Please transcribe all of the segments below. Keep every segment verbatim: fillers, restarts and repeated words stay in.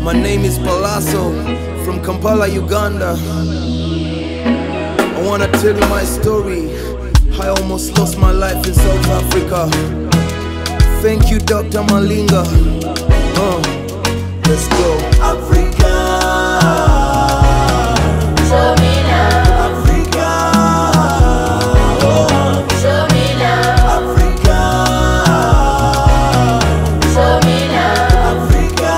My name is Palazzo from Kampala, Uganda. I wanna tell you my story. I almost lost my life in South Africa. Thank you, Doctor Malinga. Uh, let's go. Africa, show me love. Africa, oh, show me love. Africa, show me love. Africa,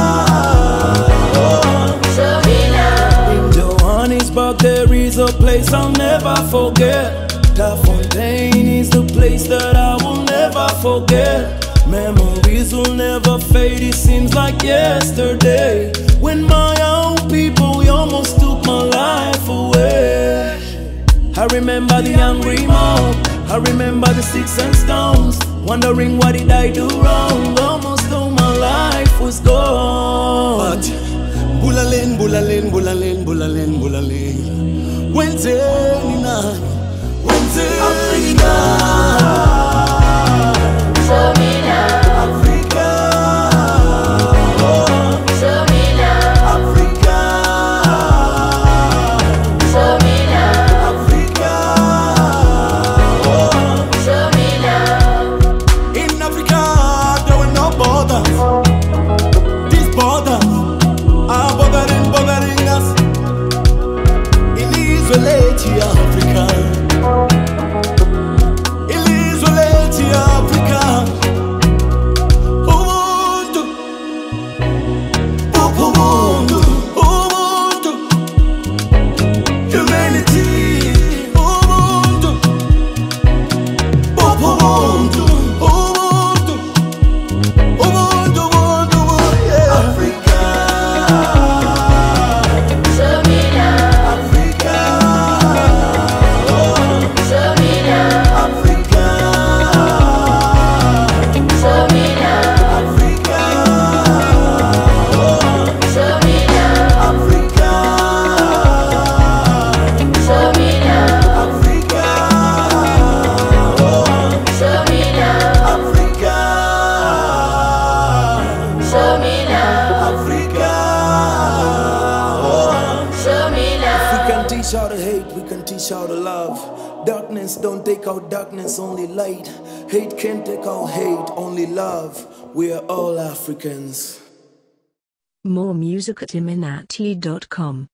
oh, show me love. In Johannesburg there is a place I'll never forget. The Fontaine is the place that I will never forget. Memories will never fade, it seems like yesterday, when my own people almost took my life away. I remember the angry mob, I remember the sticks and stones, wondering what did I do wrong. Almost all my life was gone. But Bulalen, Bulalen, Bulalen, Bulalen, Bulalen, Wednesday night, Wednesday Africa, show me love. Africa, oh, show me love. Africa, show me love. Africa, oh, show me love. In Africa there were no borders. These borders are bothering, bothering us. In Israel, Africa. Africa, Ubuntu, Ubuntu, Ubuntu, humanity, Ubuntu, Ubuntu, Ubuntu, Ubuntu, Ubuntu, yeah. Africa, show me love. Africa, oh, show me love. Africa. Show me love. Africa, oh, show me love. Africa, show me love. Africa, oh, show me love. Africa, show me love. Africa, oh, show me love. We can teach how to hate, we can teach how to love. Darkness don't take out darkness, only light. Hate can't take out hate, only love. We are all Africans. More music at iminati dot com.